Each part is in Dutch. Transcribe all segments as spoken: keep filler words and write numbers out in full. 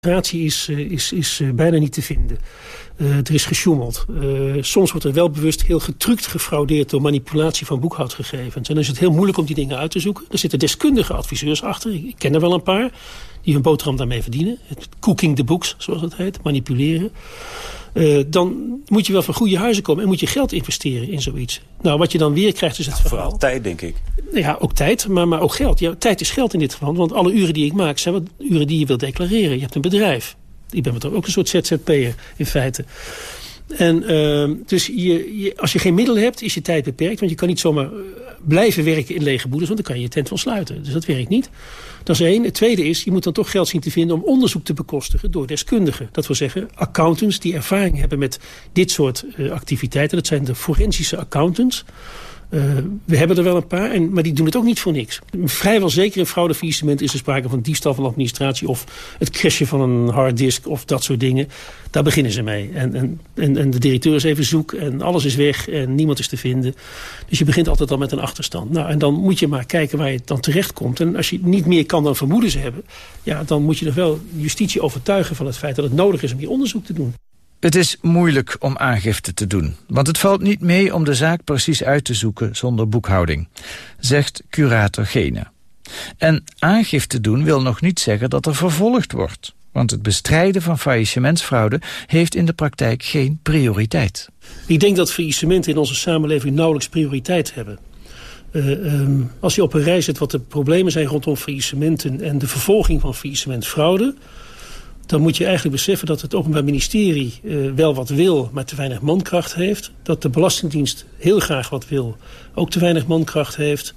Administratie is, is, is bijna niet te vinden. Uh, er is gesjoemeld. Uh, soms wordt er wel bewust heel getrukt gefraudeerd door manipulatie van boekhoudgegevens. En dan is het heel moeilijk om die dingen uit te zoeken. Er zitten deskundige adviseurs achter. Ik ken er wel een paar die hun boterham daarmee verdienen. Het cooking the books, zoals het heet. Manipuleren. Uh, dan moet je wel van goede huizen komen en moet je geld investeren in zoiets. Nou, wat je dan weer krijgt is het ja, verhaal. Vooral tijd, denk ik. Ja, ook tijd, maar, maar ook geld. Ja, tijd is geld in dit geval, want alle uren die ik maak zijn wat uren die je wilt declareren. Je hebt een bedrijf. Ik ben toch ook een soort Z Z P'er in feite. En uh, dus je, je, als je geen middelen hebt, is je tijd beperkt. Want je kan niet zomaar uh, blijven werken in lege boedes, want dan kan je je tent wel sluiten. Dus dat werkt niet. Dat is één. Het tweede is, je moet dan toch geld zien te vinden om onderzoek te bekostigen door deskundigen. Dat wil zeggen, accountants die ervaring hebben met dit soort uh, activiteiten. Dat zijn de forensische accountants. Uh, we hebben er wel een paar, en, maar die doen het ook niet voor niks. Vrijwel zeker in fraudefaillissement is er sprake van diefstal van administratie of het crashen van een harddisk of dat soort dingen. Daar beginnen ze mee. En, en, en, en de directeur is even zoek en alles is weg en niemand is te vinden. Dus je begint altijd al met een achterstand. Nou, en dan moet je maar kijken waar je dan terecht komt. En als je niet meer kan dan vermoedens hebben, ja, dan moet je nog wel justitie overtuigen van het feit dat het nodig is om hier onderzoek te doen. Het is moeilijk om aangifte te doen, want het valt niet mee om de zaak precies uit te zoeken zonder boekhouding, zegt curator Gene. En aangifte doen wil nog niet zeggen dat er vervolgd wordt, want het bestrijden van faillissementsfraude heeft in de praktijk geen prioriteit. Ik denk dat faillissementen in onze samenleving nauwelijks prioriteit hebben. Uh, um, als je op een rij zet wat de problemen zijn rondom faillissementen en de vervolging van faillissementfraude, dan moet je eigenlijk beseffen dat het Openbaar Ministerie uh, wel wat wil, maar te weinig mankracht heeft. Dat de Belastingdienst heel graag wat wil, ook te weinig mankracht heeft.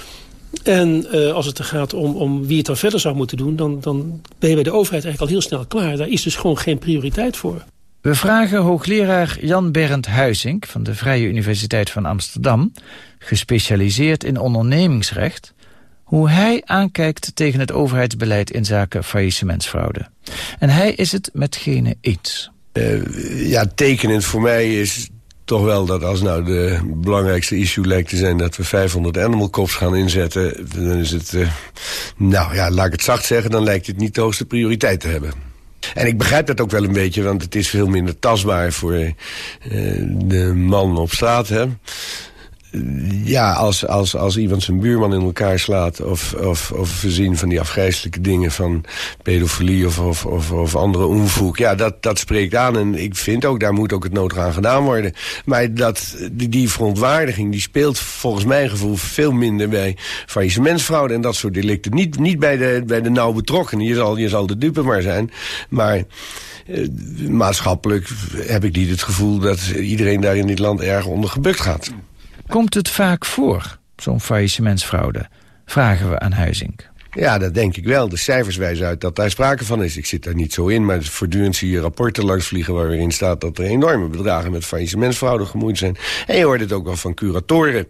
En uh, als het er gaat om, om wie het dan verder zou moeten doen, dan, dan ben je bij de overheid eigenlijk al heel snel klaar. Daar is dus gewoon geen prioriteit voor. We vragen hoogleraar Jan Berend Huizink van de Vrije Universiteit van Amsterdam, gespecialiseerd in ondernemingsrecht, hoe hij aankijkt tegen het overheidsbeleid in zaken faillissementsfraude. En hij is het met Gene eens. Uh, ja, tekenend voor mij is toch wel dat als nou de belangrijkste issue lijkt te zijn dat we vijfhonderd animal cops gaan inzetten, dan is het, uh, nou ja, laat ik het zacht zeggen, dan lijkt het niet de hoogste prioriteit te hebben. En ik begrijp dat ook wel een beetje, want het is veel minder tastbaar voor uh, de man op straat, hè. Ja, als, als, als iemand zijn buurman in elkaar slaat of, of, of voorzien van die afgrijselijke dingen van pedofilie of, of, of, of andere onvoeg, ja, dat, dat spreekt aan. En ik vind ook, daar moet ook het nodige aan gedaan worden. Maar dat, die, die verontwaardiging, die speelt volgens mijn gevoel veel minder bij faillissementsfraude en dat soort delicten. Niet, niet bij de, bij de nauw betrokkenen, je zal, je zal de dupe maar zijn, maar Uh, maatschappelijk heb ik niet het gevoel dat iedereen daar in dit land erg onder gebukt gaat. Komt het vaak voor, zo'n faillissementsfraude? Vragen we aan Huizink. Ja, dat denk ik wel. De cijfers wijzen uit dat daar sprake van is. Ik zit daar niet zo in, maar voortdurend zie je rapporten langsvliegen waarin staat dat er enorme bedragen met faillissementsfraude gemoeid zijn. En je hoort het ook wel van curatoren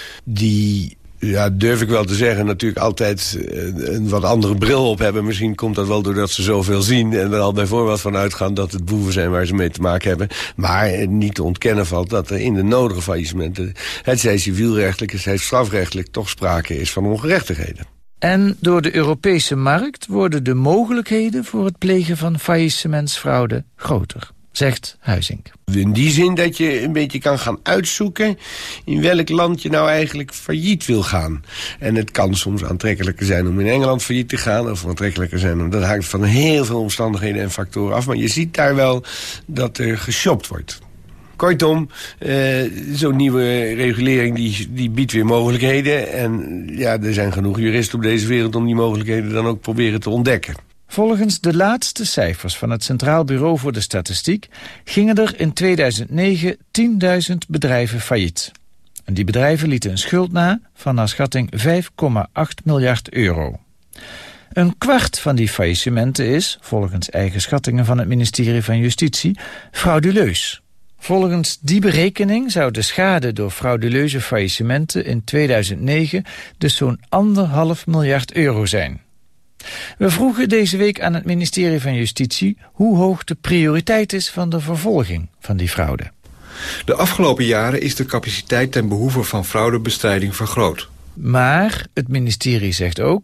die, ja, durf ik wel te zeggen, natuurlijk altijd een wat andere bril op hebben. Misschien komt dat wel doordat ze zoveel zien en er al bij voorbaat van uitgaan dat het boeven zijn waar ze mee te maken hebben. Maar niet te ontkennen valt dat er in de nodige faillissementen, het zij civielrechtelijk, het zij strafrechtelijk, toch sprake is van ongerechtigheden. En door de Europese markt worden de mogelijkheden voor het plegen van faillissementsfraude groter, zegt Huizink. In die zin dat je een beetje kan gaan uitzoeken in welk land je nou eigenlijk failliet wil gaan. En het kan soms aantrekkelijker zijn om in Engeland failliet te gaan, of aantrekkelijker zijn om, dat hangt van heel veel omstandigheden en factoren af. Maar je ziet daar wel dat er geshopt wordt. Kortom, uh, zo'n nieuwe regulering die, die biedt weer mogelijkheden. En ja, er zijn genoeg juristen op deze wereld om die mogelijkheden dan ook proberen te ontdekken. Volgens de laatste cijfers van het Centraal Bureau voor de Statistiek gingen er in tweeduizend negen tienduizend bedrijven failliet. En die bedrijven lieten een schuld na van naar schatting vijf komma acht miljard euro. Een kwart van die faillissementen is, volgens eigen schattingen van het ministerie van Justitie, frauduleus. Volgens die berekening zou de schade door frauduleuze faillissementen in tweeduizend negen dus zo'n anderhalf miljard euro zijn. We vroegen deze week aan het ministerie van Justitie hoe hoog de prioriteit is van de vervolging van die fraude. De afgelopen jaren is de capaciteit ten behoeve van fraudebestrijding vergroot. Maar het ministerie zegt ook,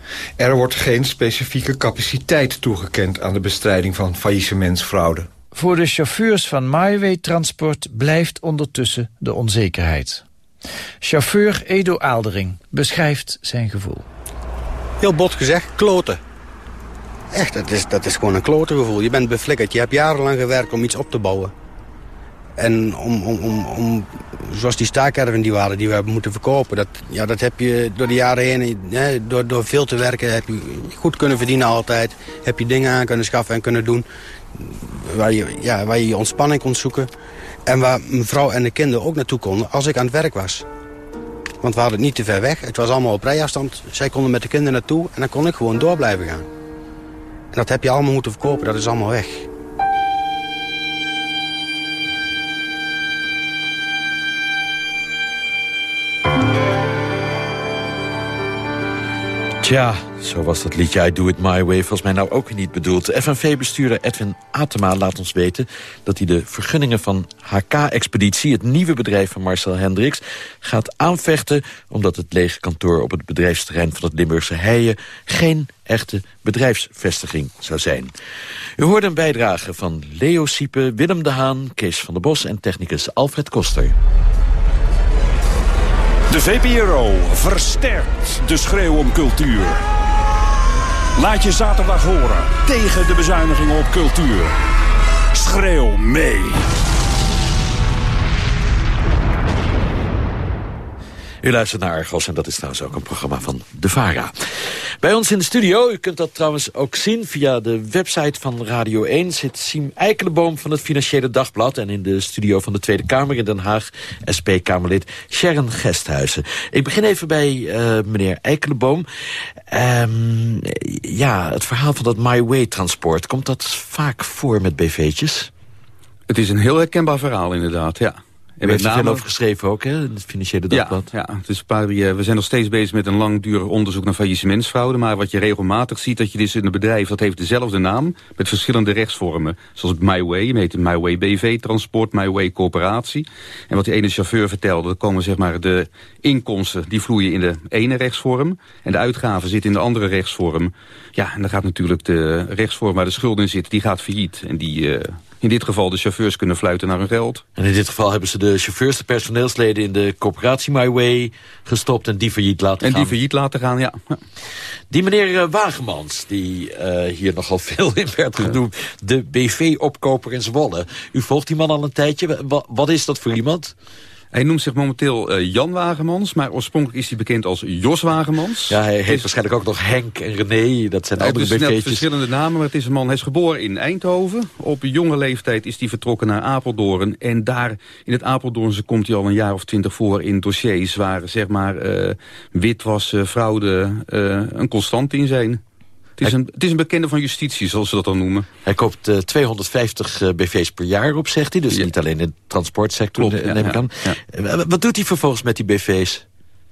Er wordt geen specifieke capaciteit toegekend aan de bestrijding van faillissementsfraude. Voor de chauffeurs van MyWay Transport blijft ondertussen de onzekerheid. Chauffeur Edo Aaldering beschrijft zijn gevoel. Heel bot gezegd, kloten. Echt, dat is, dat is gewoon een klote gevoel. Je bent beflikkerd, je hebt jarenlang gewerkt om iets op te bouwen. En om, om, om, om zoals die staakerven die waren, die we hebben moeten verkopen... dat, ja, dat heb je door de jaren heen, hè, door, door veel te werken... heb je goed kunnen verdienen altijd. Heb je dingen aan kunnen schaffen en kunnen doen... waar je ja, waar je, je ontspanning kon zoeken. En waar mijn vrouw en de kinderen ook naartoe konden als ik aan het werk was. Want we hadden het niet te ver weg. Het was allemaal op rijafstand. Zij konden met de kinderen naartoe en dan kon ik gewoon door blijven gaan. En dat heb je allemaal moeten verkopen, dat is allemaal weg. Tja, zo was dat liedje I Do It My Way volgens mij nou ook niet bedoeld. F N V-bestuurder Edwin Atema laat ons weten dat hij de vergunningen van H K-expeditie, het nieuwe bedrijf van Marcel Hendricks, gaat aanvechten omdat het lege kantoor op het bedrijfsterrein van het Limburgse Heijen geen echte bedrijfsvestiging zou zijn. U hoorde een bijdrage van Leo Siepe, Willem de Haan, Kees van der Bos en technicus Alfred Koster. De V P R O versterkt de schreeuw om cultuur. Laat je zaterdag horen tegen de bezuinigingen op cultuur. Schreeuw mee. U luistert naar Argos en dat is trouwens ook een programma van de VARA. Bij ons in de studio, u kunt dat trouwens ook zien via de website van Radio één... zit Siem Eikelenboom van het Financiële Dagblad... en in de studio van de Tweede Kamer in Den Haag S P-Kamerlid Sharon Gesthuizen. Ik begin even bij uh, meneer Eikelenboom. Um, ja, het verhaal van dat My Way transport, komt dat vaak voor met B V'tjes? Het is een heel herkenbaar verhaal inderdaad, ja. En we hebben er veel over geschreven ook, hè, in het Financiële Dagblad. Ja, ja. Het is een paar, we zijn nog steeds bezig met een langdurig onderzoek naar faillissementsfraude. Maar wat je regelmatig ziet, dat je dus in een bedrijf, dat heeft dezelfde naam, met verschillende rechtsvormen. Zoals My Way, je heet My Way B V Transport, My Way Corporatie. En wat die ene chauffeur vertelde, dat komen zeg maar de inkomsten, die vloeien in de ene rechtsvorm. En de uitgaven zitten in de andere rechtsvorm. Ja, en dan gaat natuurlijk de rechtsvorm waar de schuld in zit, die gaat failliet. En die... Uh, In dit geval de chauffeurs kunnen fluiten naar hun geld. En in dit geval hebben ze de chauffeurs, de personeelsleden in de corporatie My Way gestopt en die failliet laten en gaan. En die failliet laten gaan, ja. Die meneer uh, Wagemans, die uh, hier nogal veel in werd genoemd, de B V-opkoper in Zwolle. U volgt die man al een tijdje. Wat, wat is dat voor iemand? Hij noemt zich momenteel uh, Jan Wagemans, maar oorspronkelijk is hij bekend als Jos Wagemans. Ja, hij heeft waarschijnlijk ook nog Henk en René, dat zijn andere B V'tjes. Hij heeft verschillende namen, maar het is een man, hij is geboren in Eindhoven. Op jonge leeftijd is hij vertrokken naar Apeldoorn. En daar, in het Apeldoornse, komt hij al een jaar of twintig voor in dossiers waar, zeg maar, uh, witwassen, fraude uh, een constant in zijn. Het is, een, het is een bekende van justitie, zoals ze dat dan noemen. Hij koopt uh, tweehonderdvijftig uh, B V's per jaar op, zegt hij. Dus ja. Niet alleen in de transportsector, Klopt, neem ja, ik aan. Ja, ja. Wat doet hij vervolgens met die B V's?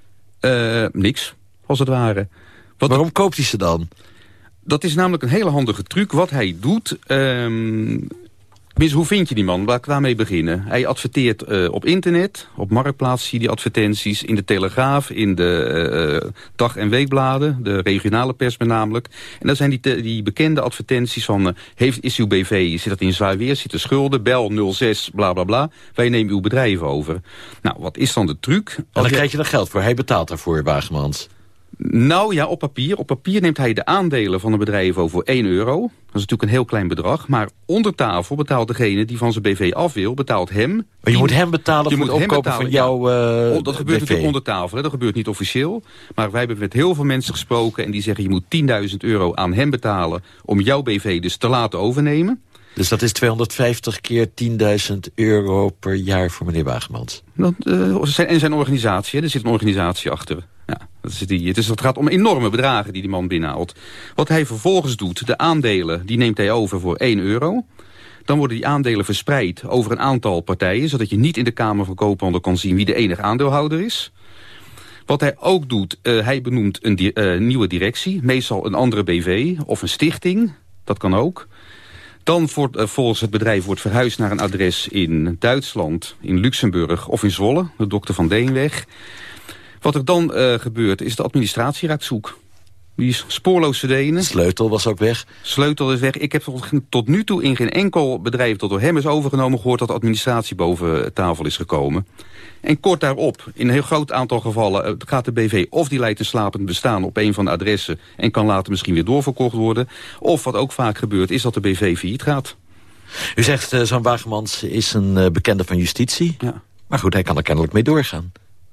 Uh, niks, als het ware. Wat Waarom koopt hij ze dan? Dat is namelijk een hele handige truc. Wat hij doet... Um, hoe vind je die man? Laat ik daarmee beginnen. Hij adverteert uh, op internet, op Marktplaats zie je die advertenties, in de Telegraaf, in de uh, dag- en weekbladen, de regionale pers met namelijk. En dan zijn die, te, die bekende advertenties van, uh, heeft, is uw B V, zit dat in zwaar weer, zit er schulden, bel nul zes, bla bla bla, wij nemen uw bedrijf over. Nou, wat is dan de truc? En dan je... krijg je er geld voor, hij betaalt daarvoor, Wagemans. Nou ja, op papier. Op papier neemt hij de aandelen van een bedrijf over voor één euro. Dat is natuurlijk een heel klein bedrag. Maar onder tafel betaalt degene die van zijn B V af wil, betaalt hem. Maar je die, moet hem betalen je voor het opkopen van jouw uh, oh, Dat gebeurt B V. natuurlijk onder tafel. Hè. Dat gebeurt niet officieel. Maar wij hebben met heel veel mensen gesproken en die zeggen je moet tienduizend euro aan hem betalen om jouw B V dus te laten overnemen. Dus dat is tweehonderdvijftig keer tienduizend euro per jaar voor meneer Wagemans. Dat, uh, zijn, en zijn organisatie, hè. Er zit een organisatie achter. Ja, dat is die, het, is, het gaat om enorme bedragen die die man binnenhaalt. Wat hij vervolgens doet, de aandelen, die neemt hij over voor één euro. Dan worden die aandelen verspreid over een aantal partijen, zodat je niet in de Kamer van Koophandel kan zien wie de enige aandeelhouder is. Wat hij ook doet, uh, hij benoemt een di uh, nieuwe directie, meestal een andere B V of een stichting, dat kan ook. Dan voor, uh, volgens het bedrijf wordt verhuisd naar een adres in Duitsland, in Luxemburg of in Zwolle, de dokter Van Deenweg. Wat er dan uh, gebeurt is de administratie raakt zoek. Die is spoorloos verdwenen. Sleutel was ook weg. Sleutel is weg. Ik heb tot, tot nu toe in geen enkel bedrijf dat door hem is overgenomen gehoord dat de administratie boven tafel is gekomen. En kort daarop, in een heel groot aantal gevallen, gaat de B V of die leidt een slapend bestaan op een van de adressen en kan later misschien weer doorverkocht worden. Of wat ook vaak gebeurt, is dat de B V failliet gaat. U zegt, uh, zo'n Wagemans is een uh, bekende van justitie. Ja. Maar goed, hij kan er kennelijk mee doorgaan.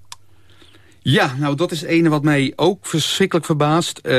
Ja, nou dat is het ene wat mij ook verschrikkelijk verbaast. Uh,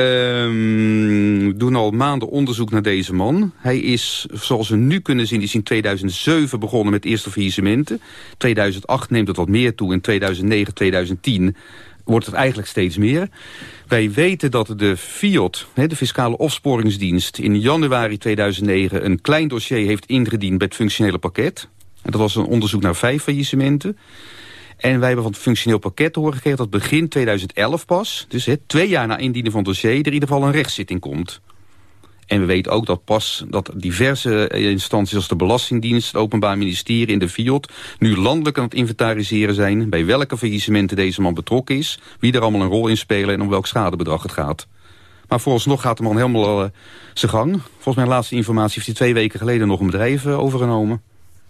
we doen al maanden onderzoek naar deze man. Hij is, zoals we nu kunnen zien, is in tweeduizend zeven begonnen met eerste faillissementen. tweeduizend acht neemt het wat meer toe. In tweeduizend negen, tweeduizend tien wordt het eigenlijk steeds meer. Wij weten dat de Fiat, de Fiscale Opsporingsdienst, in januari tweeduizend negen een klein dossier heeft ingediend bij het functionele pakket. En dat was een onderzoek naar vijf faillissementen. En wij hebben van het functioneel pakket te horen gekregen dat begin tweeduizend elf pas, dus he, twee jaar na indienen van het dossier, er in ieder geval een rechtszitting komt. En we weten ook dat pas dat diverse instanties als de Belastingdienst, het Openbaar Ministerie en de Fiat nu landelijk aan het inventariseren zijn bij welke faillissementen deze man betrokken is, wie er allemaal een rol in spelen en om welk schadebedrag het gaat. Maar vooralsnog gaat de man helemaal uh, zijn gang. Volgens mijn laatste informatie heeft hij twee weken geleden nog een bedrijf uh, overgenomen.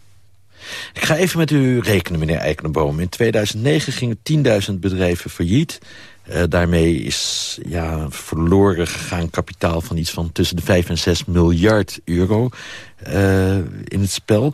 Ik ga even met u rekenen, meneer Eikenboom. In tweeduizend negen gingen tienduizend bedrijven failliet. Uh, daarmee is ja, verloren gegaan kapitaal van iets van tussen de vijf en zes miljard euro uh, in het spel.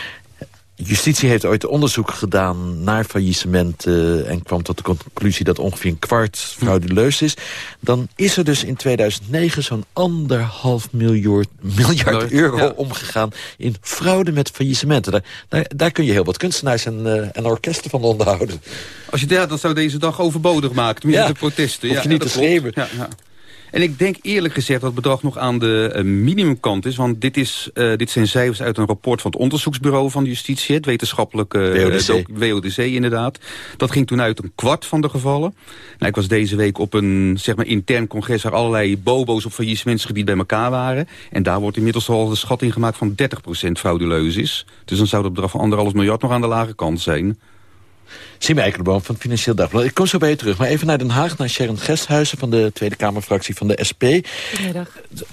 Justitie heeft ooit onderzoek gedaan naar faillissementen en kwam tot de conclusie dat ongeveer een kwart frauduleus is. Dan is er dus in tweeduizend negen zo'n anderhalf miljard, miljard euro ja. omgegaan in fraude met faillissementen. Daar, daar, daar kun je heel wat kunstenaars en, uh, en orkesten van onderhouden. Als je ja, dat zou deze dag overbodig maken, tenminste ja. de protesten. Hoef je ja, niet te schreeuwen. Ja, ja. En ik denk eerlijk gezegd dat het bedrag nog aan de uh, minimumkant is. Want dit, is, uh, dit zijn cijfers uit een rapport van het onderzoeksbureau van Justitie. Het wetenschappelijke uh, W O D C. W O D C inderdaad. Dat ging toen uit een kwart van de gevallen. Nou, ik was deze week op een zeg maar, intern congres waar allerlei bobo's op faillissementsgebied bij elkaar waren. En daar wordt inmiddels al de schatting gemaakt van dertig procent frauduleus is. Dus dan zou dat bedrag van anderhalf miljard nog aan de lage kant zijn. Siem Eikenboom van het Financieel Dagblad. Ik kom zo bij je terug, maar even naar Den Haag, naar Sharon Gesthuizen van de Tweede Kamerfractie van de S P. Goedemiddag.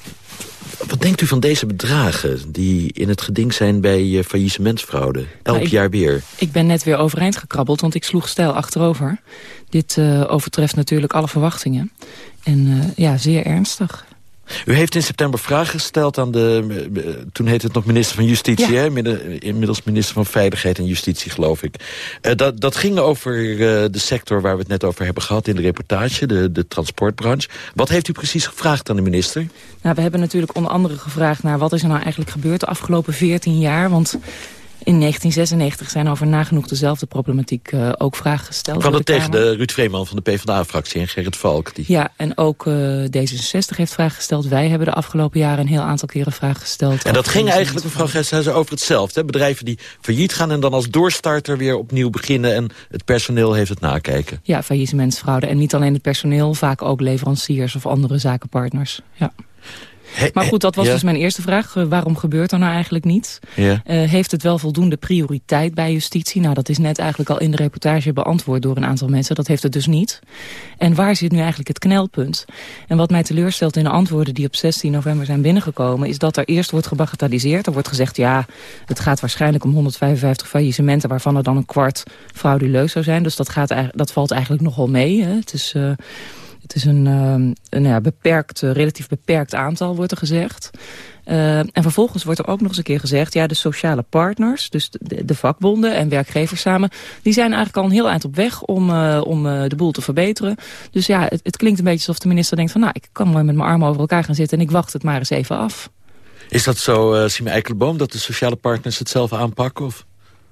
Wat denkt u van deze bedragen die in het geding zijn bij uh, faillissementsfraude? Elk nou, ik, jaar weer. Ik ben net weer overeind gekrabbeld, want ik sloeg stijl achterover. Dit uh, overtreft natuurlijk alle verwachtingen. En uh, ja, zeer ernstig. U heeft in september vragen gesteld aan de, toen heette het nog minister van Justitie, ja. hè? Inmiddels minister van Veiligheid en Justitie, geloof ik. Uh, dat, dat ging over uh, de sector waar we het net over hebben gehad in de reportage, de, de transportbranche. Wat heeft u precies gevraagd aan de minister? Nou, we hebben natuurlijk onder andere gevraagd naar wat is er nou eigenlijk gebeurd de afgelopen veertien jaar, want in negentien zesennegentig zijn over nagenoeg dezelfde problematiek uh, ook vragen gesteld. Ik kwam dat tegen de Ruud Vreeman van de PvdA-fractie en Gerrit Valk. Die... Ja, en ook uh, D zesenzestig heeft vragen gesteld. Wij hebben de afgelopen jaren een heel aantal keren vragen gesteld. En dat ging eigenlijk, mevrouw Gesthuizen, over hetzelfde. Hè? Bedrijven die failliet gaan en dan als doorstarter weer opnieuw beginnen en het personeel heeft het nakijken. Ja, faillissementsfraude. En niet alleen het personeel, vaak ook leveranciers of andere zakenpartners. Ja. He, maar goed, dat was ja. dus mijn eerste vraag. Uh, waarom gebeurt er nou eigenlijk niets? Ja. Uh, heeft het wel voldoende prioriteit bij justitie? Nou, dat is net eigenlijk al in de reportage beantwoord door een aantal mensen. Dat heeft het dus niet. En waar zit nu eigenlijk het knelpunt? En wat mij teleurstelt in de antwoorden die op zestien november zijn binnengekomen, is dat er eerst wordt gebagatelliseerd. Er wordt gezegd, ja, het gaat waarschijnlijk om honderdvijfenvijftig faillissementen, waarvan er dan een kwart frauduleus zou zijn. Dus dat, gaat, dat valt eigenlijk nogal mee. Hè? Het is... Uh, Het is een, uh, een ja, beperkt, uh, relatief beperkt aantal, wordt er gezegd. Uh, en vervolgens wordt er ook nog eens een keer gezegd, ja, de sociale partners, dus de, de vakbonden en werkgevers samen, die zijn eigenlijk al een heel eind op weg om, uh, om uh, de boel te verbeteren. Dus ja, het, het klinkt een beetje alsof de minister denkt van, nou, ik kan mooi met mijn armen over elkaar gaan zitten en ik wacht het maar eens even af. Is dat zo, uh, Siem Eikenboom, dat de sociale partners het zelf aanpakken, of...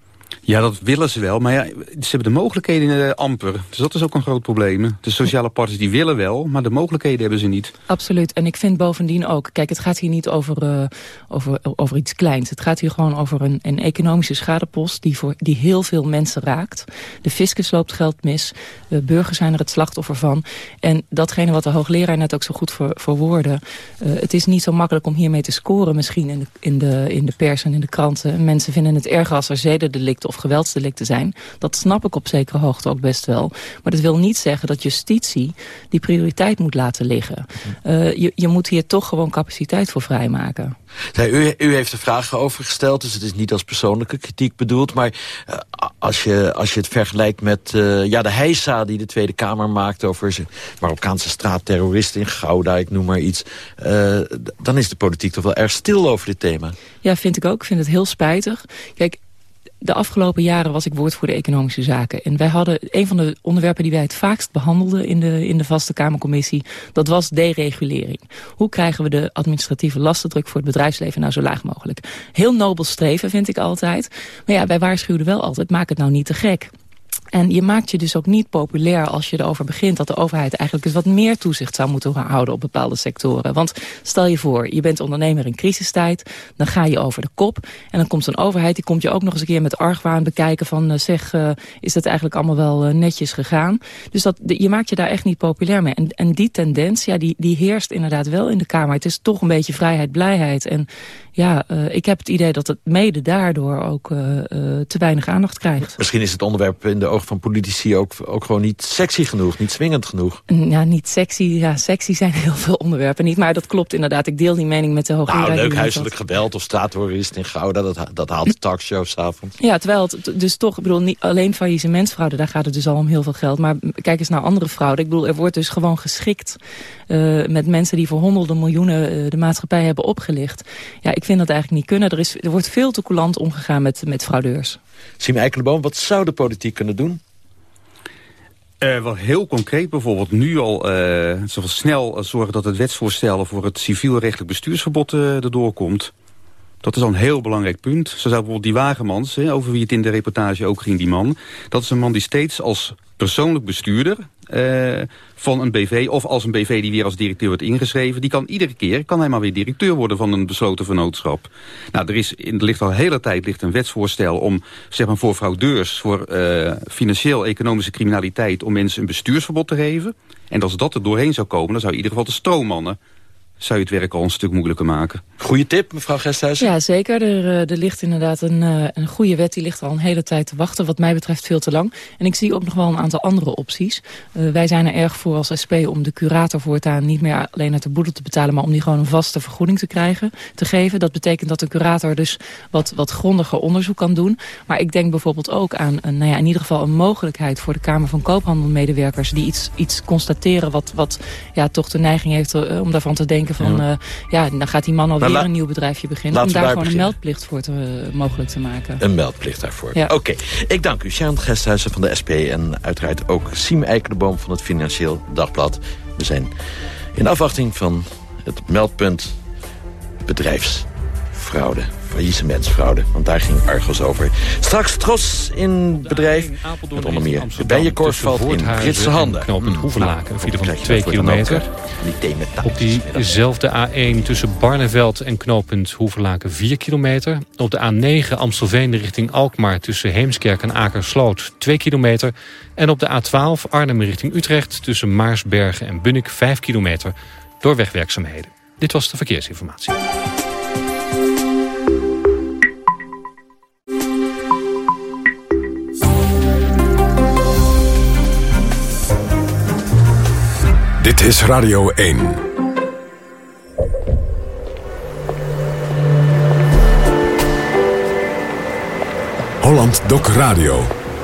Ja, dat willen ze wel. Maar ja, ze hebben de mogelijkheden uh, amper. Dus dat is ook een groot probleem. De sociale partners die willen wel, maar de mogelijkheden hebben ze niet. Absoluut. En ik vind bovendien ook... Kijk, het gaat hier niet over, uh, over, over iets kleins. Het gaat hier gewoon over een, een economische schadepost die, voor, die heel veel mensen raakt. De fiscus loopt geld mis. De burgers zijn er het slachtoffer van. En datgene wat de hoogleraar net ook zo goed ver, verwoordde. Uh, het is niet zo makkelijk om hiermee te scoren misschien in de, in, de, in de pers en in de kranten. Mensen vinden het erger als er zedendelicten oorlogsdelicten of geweldsdelicten zijn. Dat snap ik op zekere hoogte ook best wel. Maar dat wil niet zeggen dat justitie die prioriteit moet laten liggen. Uh, je, je moet hier toch gewoon capaciteit voor vrijmaken. Nee, u, u heeft er vragen over gesteld, dus het is niet als persoonlijke kritiek bedoeld. Maar uh, als, je, als je het vergelijkt met uh, ja, de heisa die de Tweede Kamer maakt over zijn Marokkaanse straatterroristen in Gouda, ik noem maar iets. Uh, dan is de politiek toch wel erg stil over dit thema. Ja, vind ik ook. Ik vind het heel spijtig. Kijk, de afgelopen jaren was ik woordvoerder economische zaken. En wij hadden een van de onderwerpen die wij het vaakst behandelden in de, in de vaste Kamercommissie, dat was deregulering. Hoe krijgen we de administratieve lastendruk voor het bedrijfsleven nou zo laag mogelijk? Heel nobel streven vind ik altijd. Maar ja, wij waarschuwden wel altijd, maak het nou niet te gek. En je maakt je dus ook niet populair als je erover begint dat de overheid eigenlijk eens wat meer toezicht zou moeten houden op bepaalde sectoren. Want stel je voor, je bent ondernemer in crisistijd, dan ga je over de kop. En dan komt zo'n overheid, die komt je ook nog eens een keer met argwaan bekijken van uh, zeg, uh, is dat eigenlijk allemaal wel uh, netjes gegaan? Dus dat, de, je maakt je daar echt niet populair mee. En, en die tendens, ja, die, die heerst inderdaad wel in de Kamer. Het is toch een beetje vrijheid, blijheid. En ja, uh, ik heb het idee dat het mede daardoor ook uh, uh, te weinig aandacht krijgt. Misschien is het onderwerp in de ogen van politici ook, ook gewoon niet sexy genoeg, niet swingend genoeg. Ja, niet sexy. Ja, sexy zijn heel veel onderwerpen niet. Maar dat klopt inderdaad. Ik deel die mening met de hoge Nou, leuk huiselijk geweld of straatterrorist in Gouda, dat, dat haalt de talkshow 's avonds. Ja, terwijl het dus toch, ik bedoel, niet alleen faillissementsfraude, daar gaat het dus al om heel veel geld. Maar kijk eens naar andere fraude. Ik bedoel, er wordt dus gewoon geschikt uh, met mensen die voor honderden miljoenen uh, de maatschappij hebben opgelicht. Ja, ik vind dat eigenlijk niet kunnen. Er, is, er wordt veel te coulant omgegaan met, met fraudeurs. Siem Eikenboom, wat zou de politiek kunnen doen? Uh, wel heel concreet bijvoorbeeld nu al uh, zo snel uh, zorgen dat het wetsvoorstel voor het civielrechtelijk bestuursverbod uh, erdoor komt. Dat is al een heel belangrijk punt. Zo zou bijvoorbeeld die Wagemans, hè, over wie het in de reportage ook ging, die man. Dat is een man die steeds als persoonlijk bestuurder uh, van een B V, of als een B V die weer als directeur wordt ingeschreven, die kan iedere keer, kan hij maar weer directeur worden van een besloten vennootschap. Nou, er, is, er ligt al de hele tijd ligt een wetsvoorstel om, zeg maar, voor fraudeurs, voor uh, financieel-economische criminaliteit, om mensen een bestuursverbod te geven. En als dat er doorheen zou komen, dan zou in ieder geval de stroommannen, zou je het werk al een stuk moeilijker maken. Goeie tip, mevrouw Gesthuizen. Ja, zeker. Er, er ligt inderdaad een, een goede wet. Die ligt al een hele tijd te wachten. Wat mij betreft veel te lang. En ik zie ook nog wel een aantal andere opties. Uh, wij zijn er erg voor als S P om de curator voortaan niet meer alleen uit de boedel te betalen, maar om die gewoon een vaste vergoeding te krijgen, te geven. Dat betekent dat de curator dus wat, wat grondiger onderzoek kan doen. Maar ik denk bijvoorbeeld ook aan een, nou ja, in ieder geval een mogelijkheid voor de Kamer van Koophandelmedewerkers die iets, iets constateren wat, wat ja, toch de neiging heeft uh, om daarvan te denken van, ja, uh, ja dan gaat die man alweer la- een nieuw bedrijfje beginnen. Om daar, daar gewoon beginnen. een meldplicht voor te, uh, mogelijk te maken. Een meldplicht daarvoor. Ja. Oké, okay. Ik dank u, Sharon Gesthuizen van de S P en uiteraard ook Siem Eikenboom van het Financieel Dagblad. We zijn in afwachting van het meldpunt bedrijfsfraude. Faillissementsfraude, want daar ging Argos over. Straks Tros in bedrijf, met onder meer de Bijenkorf valt in Britse handen. Knooppunt Hoevelaken, een file van twee kilometer. Op diezelfde A één tussen Barneveld en knooppunt Hoevelaken vier kilometer. Op de A negen Amstelveen richting Alkmaar tussen Heemskerk en Akersloot twee kilometer. En op de A twaalf Arnhem richting Utrecht tussen Maarsbergen en Bunnik vijf kilometer door wegwerkzaamheden. Dit was de verkeersinformatie. Dit is Radio één. Holland Doc Radio.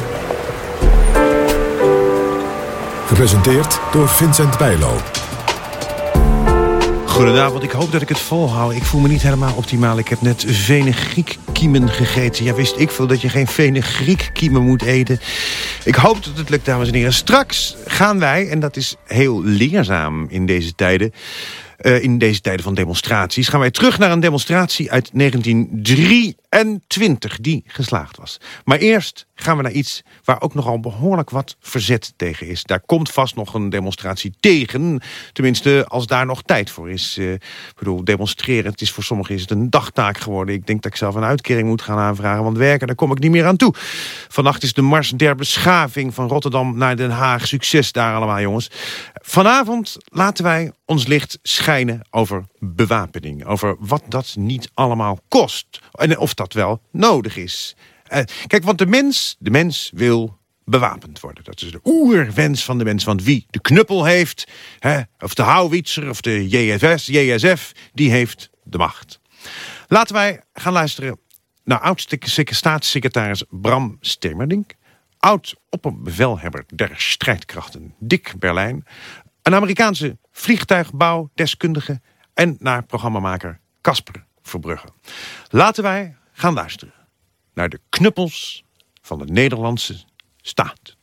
Gepresenteerd door Vincent Bijlo. Goedenavond, ik hoop dat ik het volhoud. Ik voel me niet helemaal optimaal. Ik heb net fenugreekkiemen gegeten. Ja, wist ik veel dat je geen fenugreekkiemen moet eten. Ik hoop dat het lukt, dames en heren. Straks gaan wij, en dat is heel leerzaam in deze tijden, Uh, in deze tijden van demonstraties, gaan wij terug naar een demonstratie uit negentien drieëntwintig die geslaagd was. Maar eerst gaan we naar iets waar ook nogal behoorlijk wat verzet tegen is. Daar komt vast nog een demonstratie tegen. Tenminste, als daar nog tijd voor is. Uh, ik bedoel, demonstreren, het is voor sommigen is het een dagtaak geworden. Ik denk dat ik zelf een uitkering moet gaan aanvragen, want werken, daar kom ik niet meer aan toe. Vannacht is de Mars der Beschaving van Rotterdam naar Den Haag. Succes daar allemaal, jongens. Vanavond laten wij ons licht schijnen over bewapening. Over wat dat niet allemaal kost. En of dat wel nodig is. Uh, kijk, want de mens, de mens wil bewapend worden. Dat is de oerwens van de mens. Want wie de knuppel heeft, hè, of de houwitser of de J S S, J S F, die heeft de macht. Laten wij gaan luisteren naar oud-staatssecretaris Bram Stemerdink, oud-opperbevelhebber der strijdkrachten Dick Berlijn, een Amerikaanse vliegtuigbouwdeskundige en naar programmamaker Casper Verbrugge. Laten wij gaan luisteren naar de knuppels van de Nederlandse staat.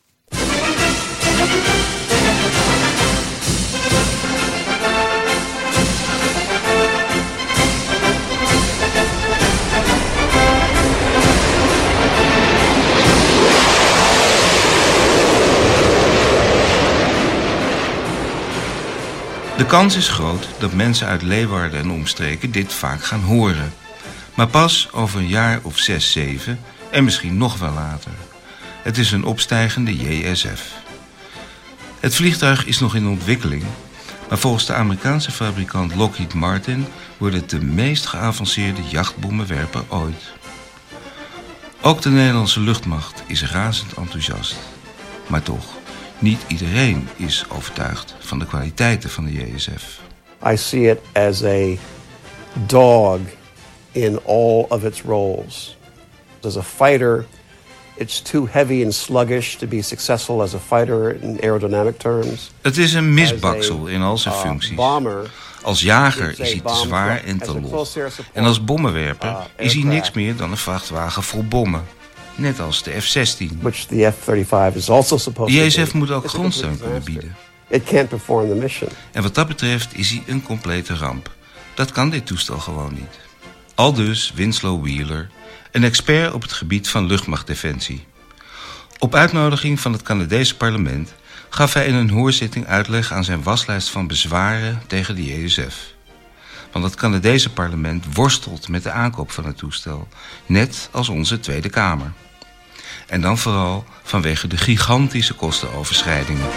De kans is groot dat mensen uit Leeuwarden en omstreken dit vaak gaan horen. Maar pas over een jaar of zes, zeven en misschien nog wel later. Het is een opstijgende J S F. Het vliegtuig is nog in ontwikkeling, maar volgens de Amerikaanse fabrikant Lockheed Martin wordt het de meest geavanceerde jachtbommenwerper ooit. Ook de Nederlandse luchtmacht is razend enthousiast. Maar toch, niet iedereen is overtuigd van de kwaliteiten van de J S F. I see it as a dog in all of its roles. As a fighter, it's too heavy and sluggish to be successful as a fighter in aerodynamic terms. Het is een misbaksel in al zijn functies. Als jager is hij te zwaar en te log. En als bommenwerper is hij niks meer dan een vrachtwagen vol bommen. Net als de F zestien. Which the F thirty-five is also supposed de J S F to be. moet ook grondsteun kunnen bieden. It can't perform the mission. En wat dat betreft is hij een complete ramp. Dat kan dit toestel gewoon niet. Aldus Winslow Wheeler, een expert op het gebied van luchtmachtdefensie. Op uitnodiging van het Canadese parlement gaf hij in een hoorzitting uitleg aan zijn waslijst van bezwaren tegen de J S F. Want het Canadese parlement worstelt met de aankoop van het toestel, net als onze Tweede Kamer. En dan vooral vanwege de gigantische kostenoverschrijdingen.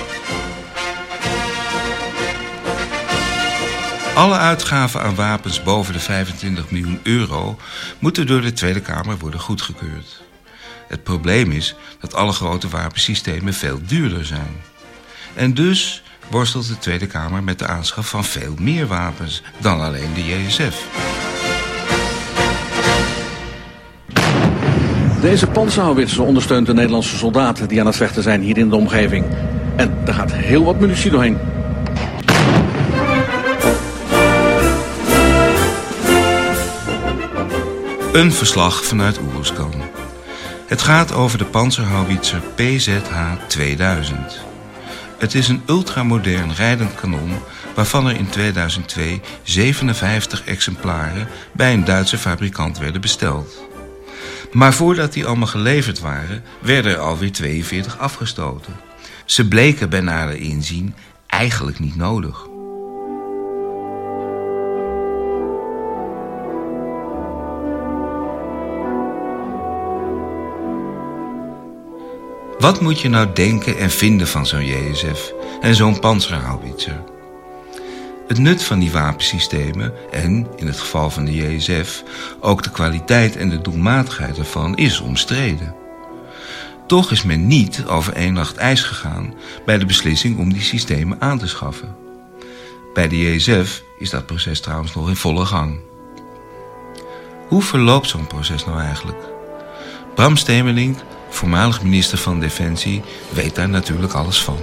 Alle uitgaven aan wapens boven de vijfentwintig miljoen euro moeten door de Tweede Kamer worden goedgekeurd. Het probleem is dat alle grote wapensystemen veel duurder zijn. En dus worstelt de Tweede Kamer met de aanschaf van veel meer wapens dan alleen de J S F. Deze panzerhouwitser ondersteunt de Nederlandse soldaten die aan het vechten zijn hier in de omgeving. En er gaat heel wat munitie doorheen. Een verslag vanuit Oeruzkan. Het gaat over de panzerhouwitser P Z H tweeduizend. Het is een ultramodern rijdend kanon waarvan er in tweeduizend twee zevenenvijftig exemplaren bij een Duitse fabrikant werden besteld. Maar voordat die allemaal geleverd waren, werden er alweer tweeënveertig afgestoten. Ze bleken bij nader inzien eigenlijk niet nodig. Wat moet je nou denken en vinden van zo'n J S F en zo'n panzerhouwitser? Het nut van die wapensystemen en, in het geval van de J S F, ook de kwaliteit en de doelmatigheid ervan is omstreden. Toch is men niet over één nacht ijs gegaan bij de beslissing om die systemen aan te schaffen. Bij de J S F is dat proces trouwens nog in volle gang. Hoe verloopt zo'n proces nou eigenlijk? Bram Stemerdink, voormalig minister van Defensie, weet daar natuurlijk alles van.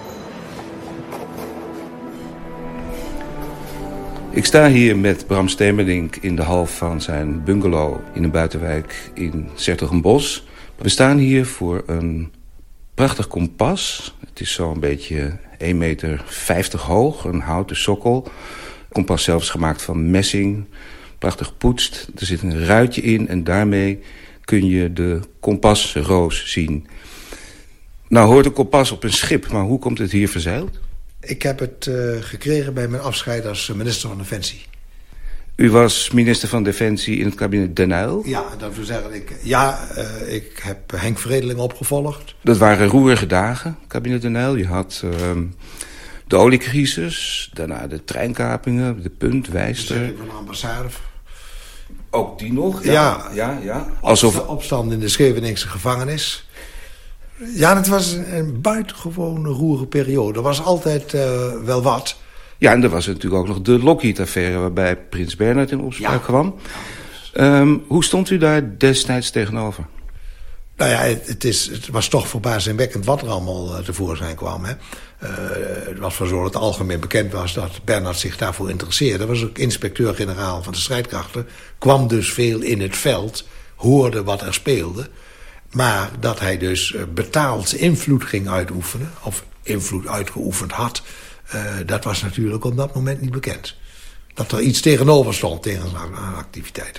Ik sta hier met Bram Stemerdink in de hal van zijn bungalow in een buitenwijk in 's-Hertogenbosch. We staan hier voor een prachtig kompas. Het is zo'n beetje één meter vijftig hoog, een houten sokkel. Het kompas zelf is gemaakt van messing, prachtig gepoetst. Er zit een ruitje in en daarmee kun je de kompasroos zien. Nou hoort een kompas op een schip, maar hoe komt het hier verzeild? Ik heb het uh, gekregen bij mijn afscheid als minister van Defensie. U was minister van Defensie in het kabinet Den Uyl? Ja, dat wil zeggen, ik, ja, uh, ik heb Henk Vredeling opgevolgd. Dat waren roerige dagen, kabinet Den Uyl. Je had uh, de oliecrisis, daarna de treinkapingen, de Punt, Wijster. De van de ambassade. Ook die nog? Ja, ja, ja. ja. Alsof... Opstand in de Scheveningse gevangenis. Ja, dat was een, een buitengewone roerige periode. Er was altijd uh, wel wat. Ja, en er was natuurlijk ook nog de Lockheed-affaire... waarbij Prins Bernhard in opspraak ja. kwam. Um, hoe stond u daar destijds tegenover? Nou ja, het, het, is, het was toch verbazingwekkend wat er allemaal uh, tevoorschijn kwam. Hè? Uh, het was voor zo dat het algemeen bekend was dat Bernhard zich daarvoor interesseerde. Dat was ook inspecteur-generaal van de strijdkrachten. Kwam dus veel in het veld, hoorde wat er speelde. Maar dat hij dus uh, betaald invloed ging uitoefenen... of invloed uitgeoefend had... Uh, dat was natuurlijk op dat moment niet bekend. Dat er iets tegenover stond tegen zijn activiteiten.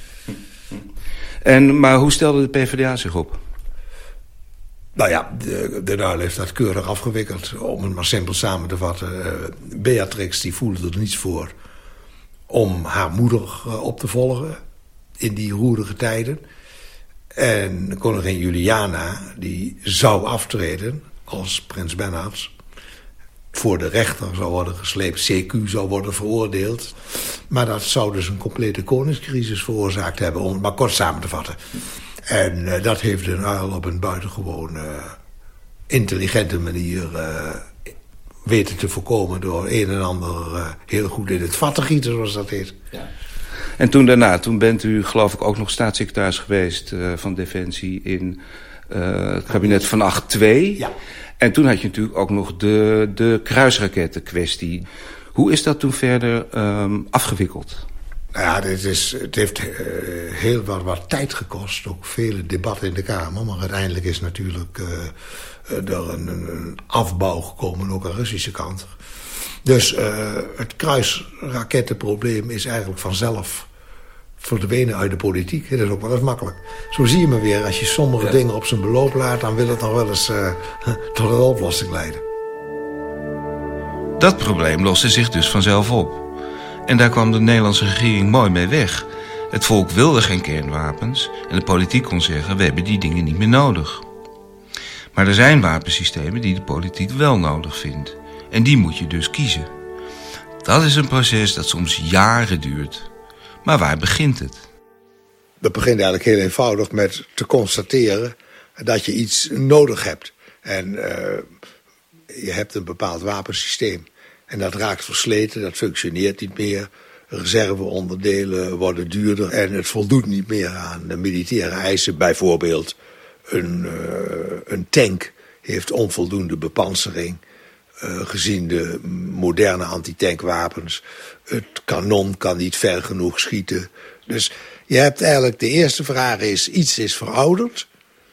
En, maar hoe stelde de P v d A zich op? Nou ja, de, de Uyl heeft dat keurig afgewikkeld. Om het maar simpel samen te vatten. Uh, Beatrix die voelde er niets voor om haar moeder uh, op te volgen in die roerige tijden. En koningin Juliana die zou aftreden als prins Bernhard... voor de rechter zou worden gesleept, C Q zou worden veroordeeld. Maar dat zou dus een complete koningscrisis veroorzaakt hebben... om het maar kort samen te vatten. En uh, dat heeft de Uyl op een buitengewoon uh, intelligente manier uh, weten te voorkomen... door een en ander uh, heel goed in het vat te gieten, zoals dat heet. Ja. En toen daarna, toen bent u geloof ik ook nog staatssecretaris geweest... Uh, van Defensie in uh, het kabinet Van Agt twee... Ja. En toen had je natuurlijk ook nog de, de kruisrakettenkwestie. Hoe is dat toen verder um, afgewikkeld? Nou ja, dit is, het heeft uh, heel wat, wat tijd gekost. Ook vele debatten in de Kamer. Maar uiteindelijk is natuurlijk uh, er een, een afbouw gekomen, ook aan de Russische kant. Dus uh, het kruisrakettenprobleem is eigenlijk vanzelf verdwenen uit de politiek. Dat is ook wel eens makkelijk. Zo zie je maar weer, als je sommige ja. dingen op zijn beloop laat... dan wil het nog wel eens uh, tot een oplossing leiden. Dat probleem loste zich dus vanzelf op. En daar kwam de Nederlandse regering mooi mee weg. Het volk wilde geen kernwapens... en de politiek kon zeggen, we hebben die dingen niet meer nodig. Maar er zijn wapensystemen die de politiek wel nodig vindt. En die moet je dus kiezen. Dat is een proces dat soms jaren duurt... Maar waar begint het? Dat begint eigenlijk heel eenvoudig met te constateren dat je iets nodig hebt. En uh, je hebt een bepaald wapensysteem. En dat raakt versleten, dat functioneert niet meer. Reserveonderdelen worden duurder en het voldoet niet meer aan de militaire eisen. Bijvoorbeeld een, uh, een tank heeft onvoldoende bepansering. Uh, gezien de moderne antitankwapens. Het kanon kan niet ver genoeg schieten. Dus je hebt eigenlijk, de eerste vraag is, iets is verouderd.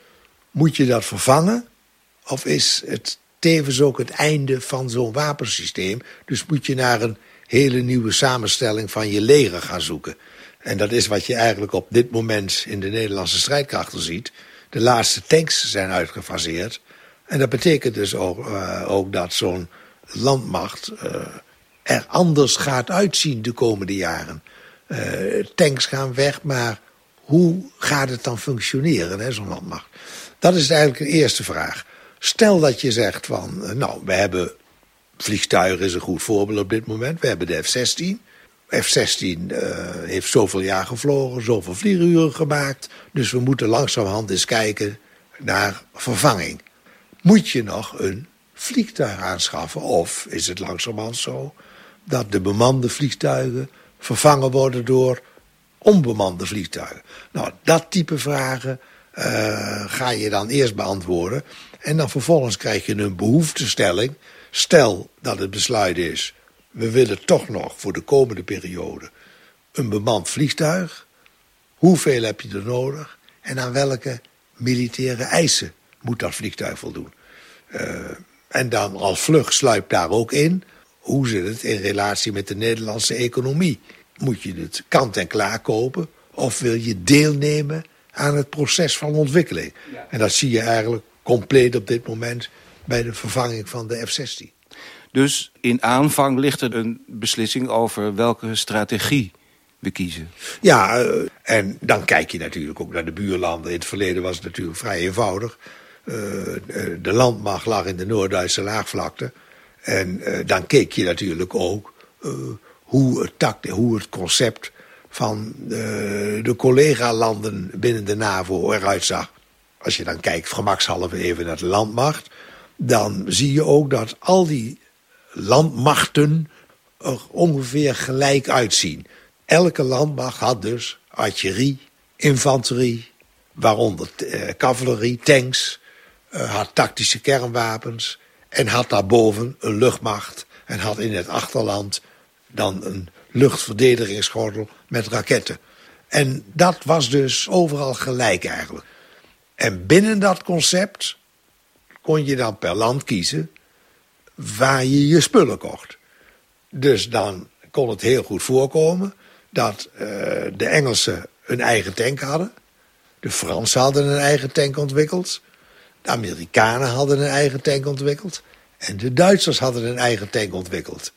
Moet je dat vervangen? Of is het tevens ook het einde van zo'n wapensysteem? Dus moet je naar een hele nieuwe samenstelling van je leger gaan zoeken. En dat is wat je eigenlijk op dit moment in de Nederlandse strijdkrachten ziet. De laatste tanks zijn uitgefaseerd. En dat betekent dus ook, uh, ook dat zo'n landmacht uh, er anders gaat uitzien de komende jaren. Uh, tanks gaan weg, maar hoe gaat het dan functioneren, hè, zo'n landmacht? Dat is eigenlijk de eerste vraag. Stel dat je zegt van, uh, nou, we hebben vliegtuigen is een goed voorbeeld op dit moment. We hebben de F zestien. F zestien uh, heeft zoveel jaar gevlogen, zoveel vlieguren gemaakt. Dus we moeten langzamerhand eens kijken naar vervanging. Moet je nog een vliegtuig aanschaffen? Of is het langzamerhand zo dat de bemande vliegtuigen vervangen worden door onbemande vliegtuigen? Nou, dat type vragen uh, ga je dan eerst beantwoorden. En dan vervolgens krijg je een behoeftestelling. Stel dat het besluit is, we willen toch nog voor de komende periode een bemand vliegtuig. Hoeveel heb je er nodig? En aan welke militaire eisen moet dat vliegtuig voldoen? Uh, en dan als vlug sluipt daar ook in, hoe zit het in relatie met de Nederlandse economie? Moet je het kant en klaar kopen of wil je deelnemen aan het proces van ontwikkeling? Ja. En dat zie je eigenlijk compleet op dit moment bij de vervanging van de F zestien. Dus in aanvang ligt er een beslissing over welke strategie we kiezen. Ja, uh, en dan kijk je natuurlijk ook naar de buurlanden. In het verleden was het natuurlijk vrij eenvoudig. Uh, de landmacht lag in de Noord-Duitse laagvlakte. En uh, dan keek je natuurlijk ook uh, hoe, het tact, hoe het concept van de, de collega-landen binnen de NAVO eruit zag. Als je dan kijkt, gemakshalve even naar de landmacht, dan zie je ook dat al die landmachten er ongeveer gelijk uitzien. Elke landmacht had dus artillerie, infanterie, waaronder uh, cavalerie, tanks, uh, had tactische kernwapens en had daarboven een luchtmacht en had in het achterland dan een luchtverdedigingsgordel met raketten. En dat was dus overal gelijk eigenlijk. En binnen dat concept kon je dan per land kiezen waar je je spullen kocht. Dus dan kon het heel goed voorkomen dat uh, de Engelsen een eigen tank hadden. De Fransen hadden een eigen tank ontwikkeld. De Amerikanen hadden een eigen tank ontwikkeld. En de Duitsers hadden een eigen tank ontwikkeld.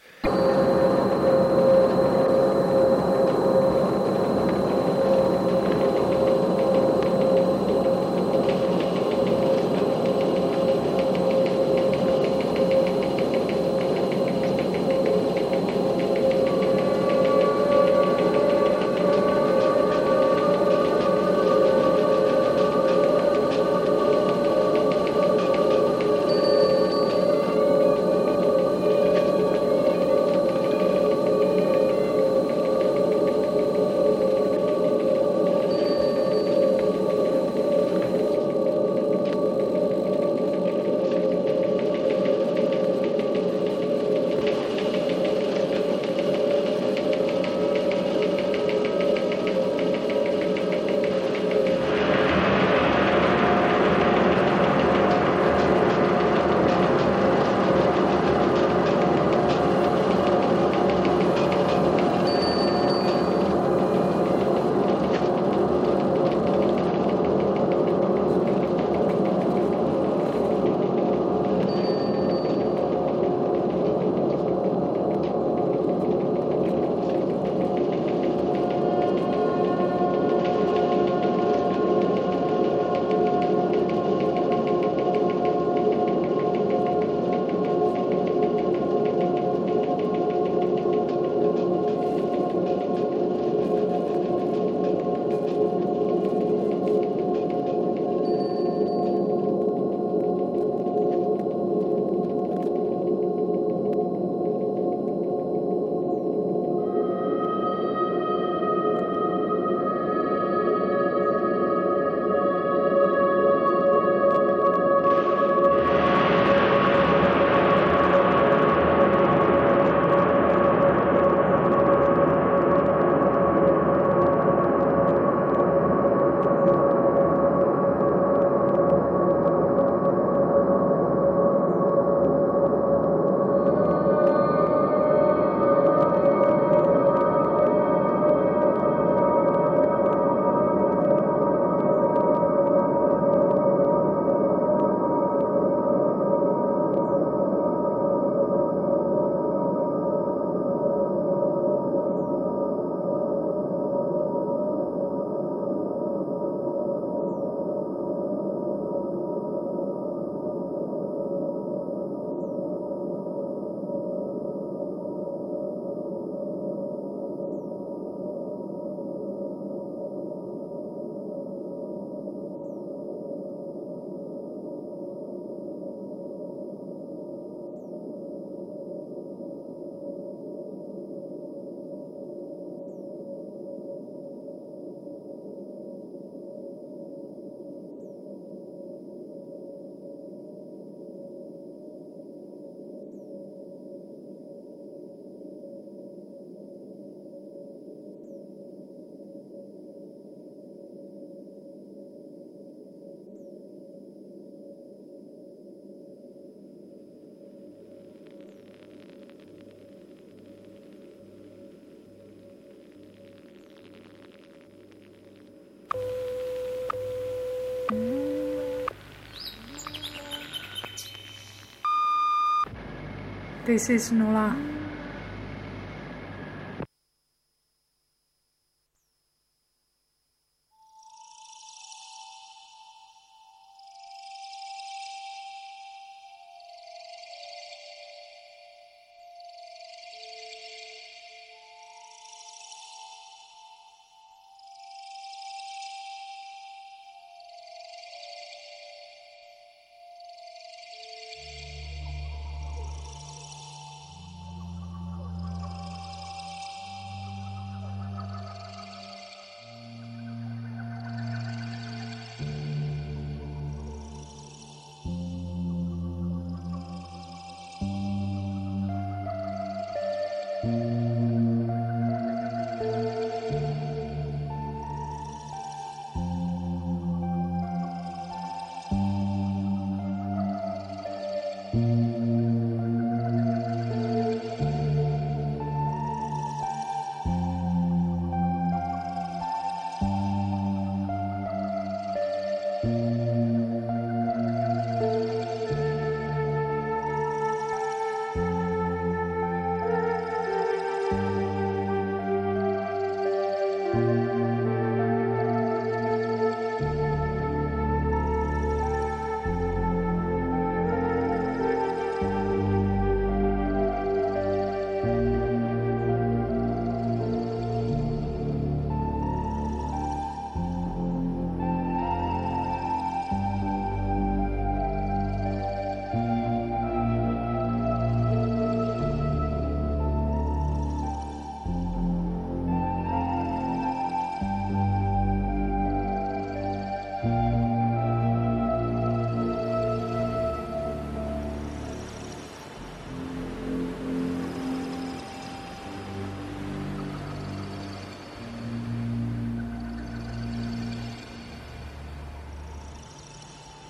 This is Nola.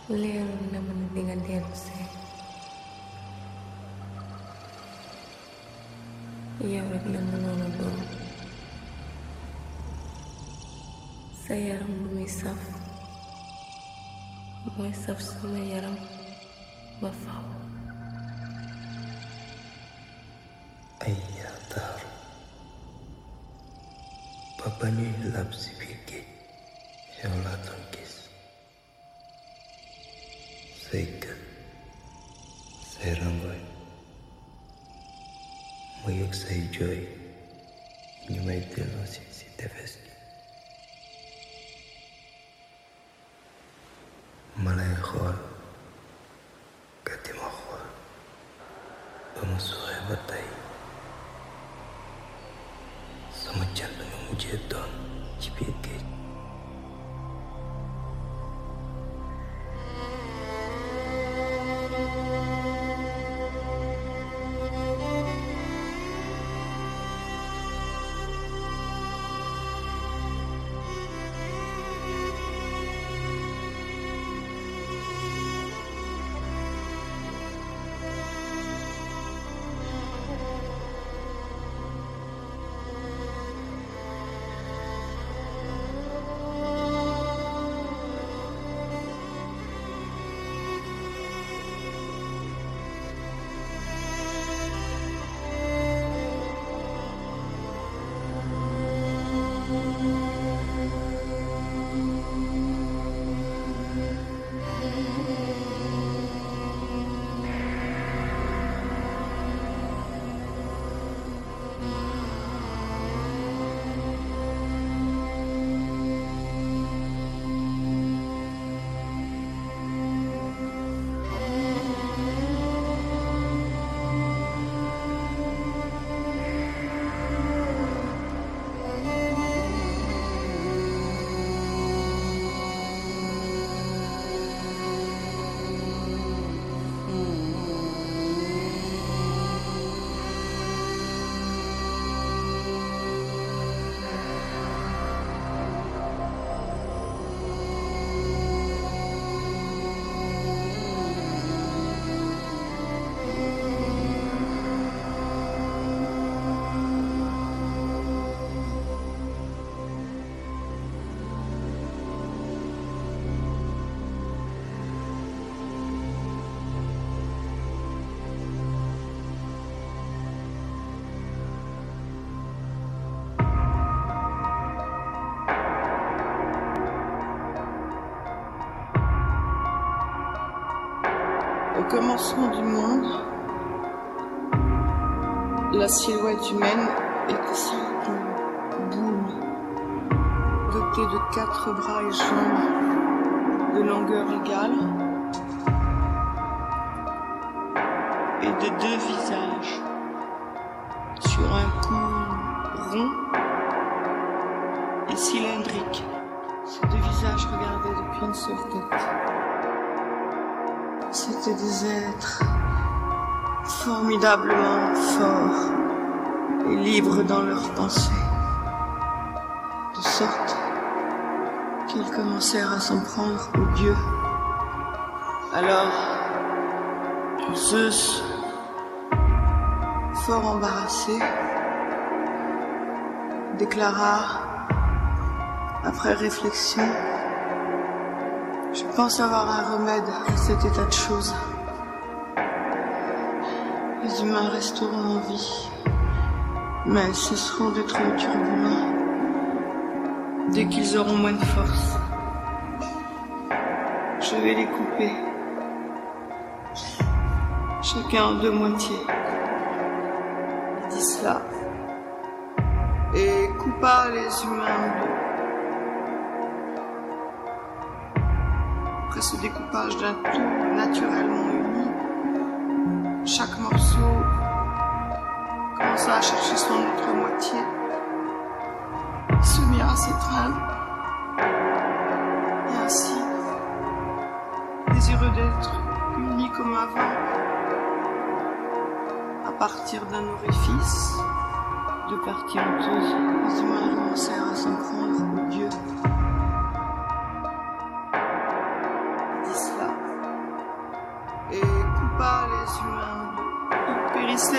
Leer naman dengan dense. Ia rek naman nono. Sa yaram bu muy saf. Mooy saf sama yaram ba faw. Ay yaakaar ba ba ñuy lab si biir géej yow laa doon gis say gët say rangoñ ma yëg say jooy ñu may delloo si si tefes gi ma lay xool nga di ma xool ba ma suuree ba tey sama jant nga mujjee doon ci biir géej. Au commencement du monde, la silhouette humaine était sorte de boule, dotée de quatre bras et jambes de longueur égale et de deux visages sur un cou rond et cylindrique. Ces deux visages regardaient depuis une seule tête. C'étaient des êtres formidablement forts et libres dans leurs pensées, de sorte qu'ils commencèrent à s'en prendre aux dieux. Alors, Zeus, fort embarrassé, déclara, après réflexion: je pense avoir un remède à cet état de choses. Les humains resteront en vie, mais cesseront d'être turbulents dès qu'ils auront moins de force. Je vais les couper, chacun en deux moitiés. Il dit cela et coupa les humains en deux. Après ce découpage d'un tout naturellement uni, chaque morceau commença à chercher son autre moitié. Il se mit à s'étreindre. Et ainsi, désireux d'être unis comme avant, à partir d'un orifice, de partie honteuse, les humains commencèrent à s'en prendre aux dieux. Dis cela.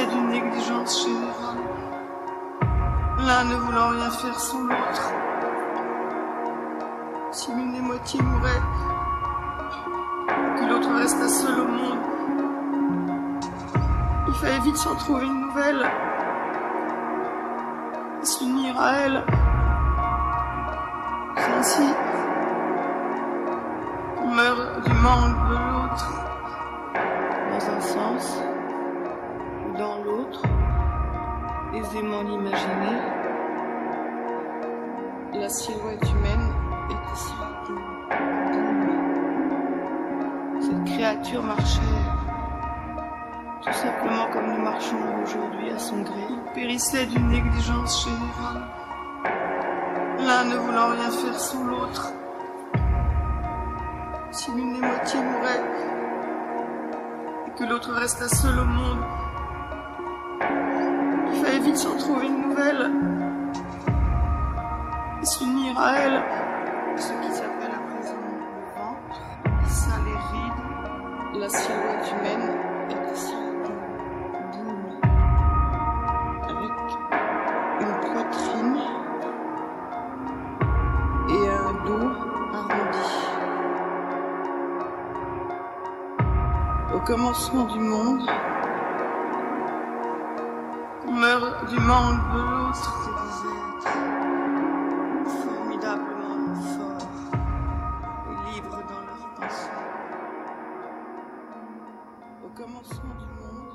périssait d'une négligence générale, l'un ne voulant rien faire sans l'autre. Si l'une des moitiés mourait, que l'autre resta seul au monde, il fallait vite s'en trouver une nouvelle, et s'unir à elle. C'est ainsi qu'on meurt du manque de l'autre, dans un sens ou dans l'autre, aisément l'imaginer. La silhouette humaine était sorte d'une boule. Cette créature marchait tout simplement comme nous marchons aujourd'hui à son gré. Il périssait d'une négligence générale, l'un ne voulant rien faire sans l'autre. Si l'une des moitiés mourait et que l'autre resta seul au monde, il fallait vite s'en trouver une nouvelle et s'unir à elle. Ce qui s'appelle à présent le ventre, les seins, les rides, la silhouette humaine était sorte de boule, avec une poitrine et un dos arrondi. Au commencement du monde, on meurt du manque de l'autre. Des êtres formidablement forts et libres dans leurs pensées. Au commencement du monde,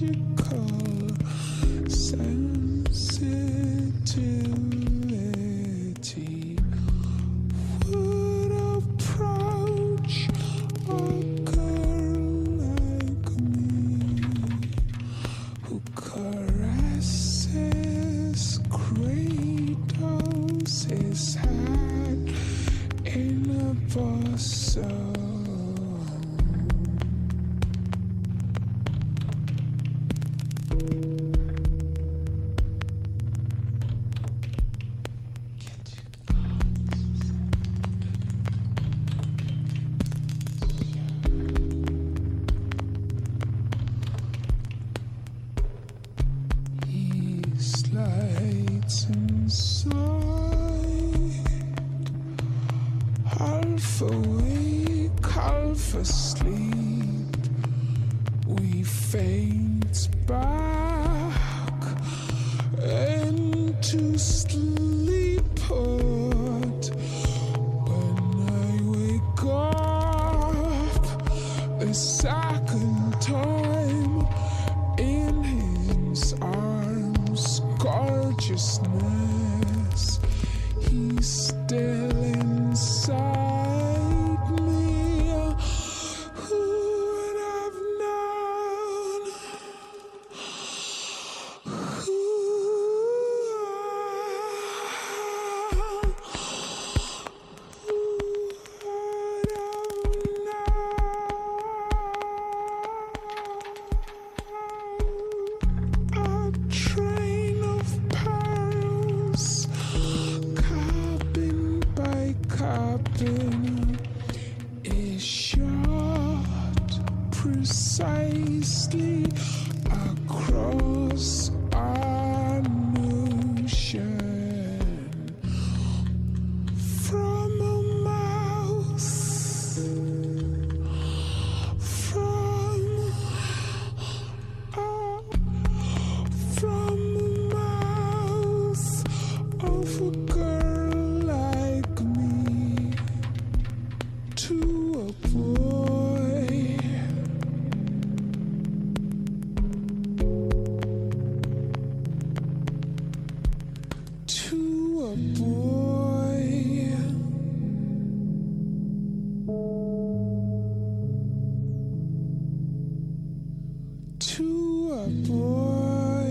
sensitivity would approach a girl like me who caresses, cradles his head in a bosom. Half awake, half asleep, we faint back into sleep. But when I wake up a second time in his arms, gorgeousness, he's still inside. Is shot precisely across an ocean from a mouth, from a, from the mouth of a girl like me to a boy. To a boy. To a boy.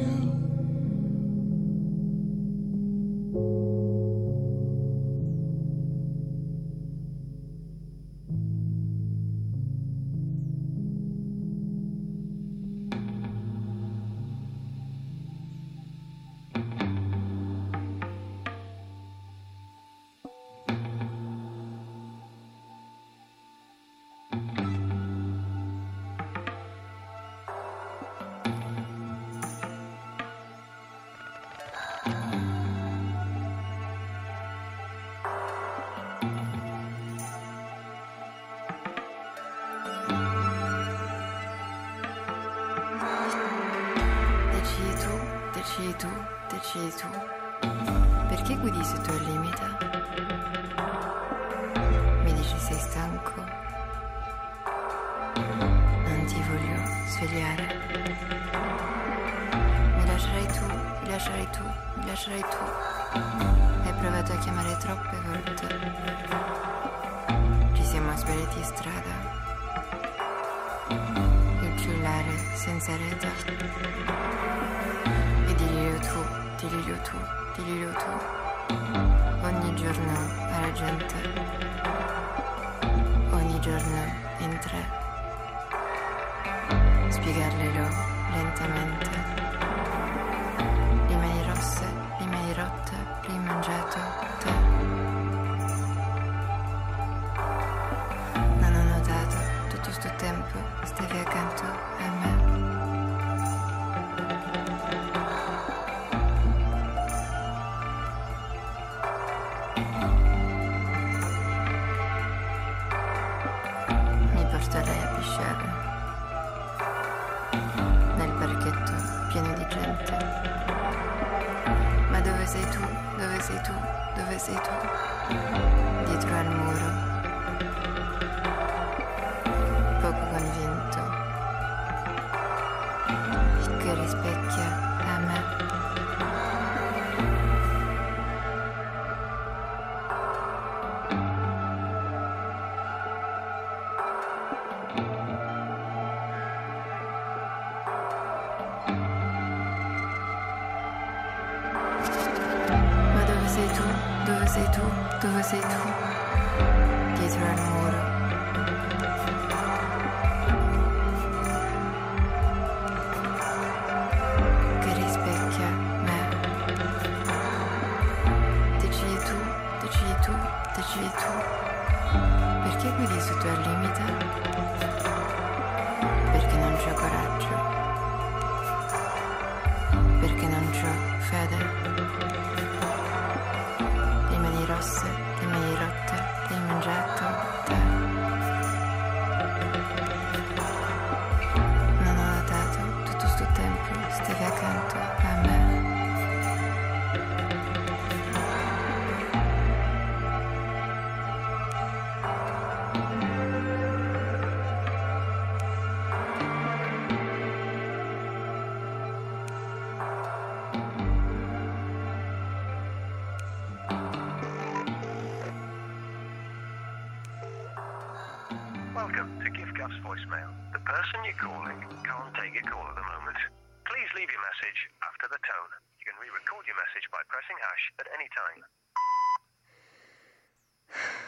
Decidi tu, decidi tu. Perché guidi sotto il limite? Mi dici sei stanco? Non ti voglio svegliare. Mi lascerai tu, mi lascerai tu, mi lascerai tu. Hai provato a chiamare troppe volte. Ci siamo sbagliati in strada. Il cellulare senza rete. Dillo tu, dillo tu, dillo tu, ogni giorno alla gente, ogni giorno in tre, spiegarglielo lentamente, le mani rosse, le mani rotte, l'hai mangiato te. Non ho notato, tutto sto tempo stavi accanto a me. Nel parchetto pieno di gente. Ma dove sei tu? Dove sei tu? Dove sei tu? Dietro al muro. Poco convinto. dove sei tu? Dietro al muro. Che rispecchia me. Decidi tu, decidi tu, decidi tu. Perché guidi sotto al limite? Perché non c'ho coraggio. Perché non c'ho fede. Le mani rosse, le mani rotte, hai mangiato te. Non ho notato tutto sto tempo, stavi accanto a me. Welcome to GiftGuff's voicemail. The person you're calling can't take your call at the moment. Please leave your message after the tone. You can re-record your message by pressing hash at any time.